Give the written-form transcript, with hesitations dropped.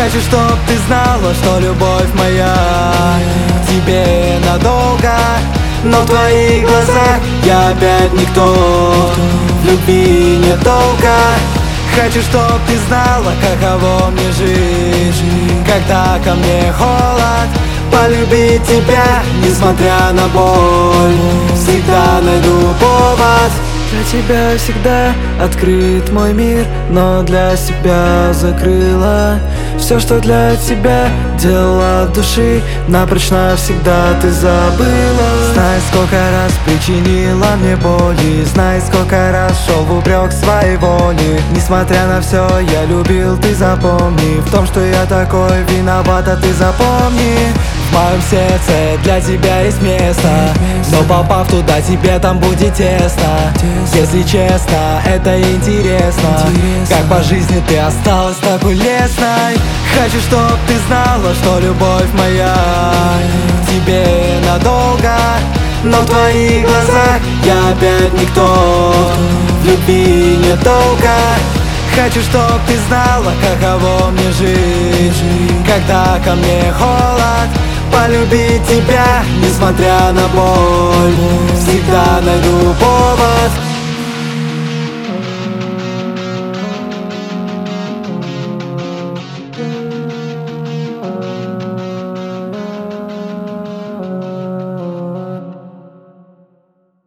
Хочу, чтоб ты знала, что любовь моя к тебе надолго. Но в твоих глазах я опять никто, в любви недолго. Хочу, чтоб ты знала, каково мне жить, когда ко мне холод. Полюбить тебя, несмотря на боль, всегда найду повод. Для тебя всегда открыт мой мир, но для себя закрыла все, что для тебя делала от души, напрочь навсегда ты забыла. Знай, сколько раз причинила мне боли, знай, сколько раз шел в упрек своей воли. Несмотря на все, я любил, ты запомни. В том, что я такой виновата, ты запомни. В моем сердце для тебя есть место, но попав туда, тебе там будет тесно. Если честно, это интересно, как по жизни ты осталась такой лесной. Хочу, чтоб ты знала, что любовь моя к тебе надолго. Но в твоих глазах я опять никто, в любви недолго. Хочу, чтоб ты знала, каково мне жить, когда ко мне холод. Полюбить тебя, несмотря на боль, всегда найду повод.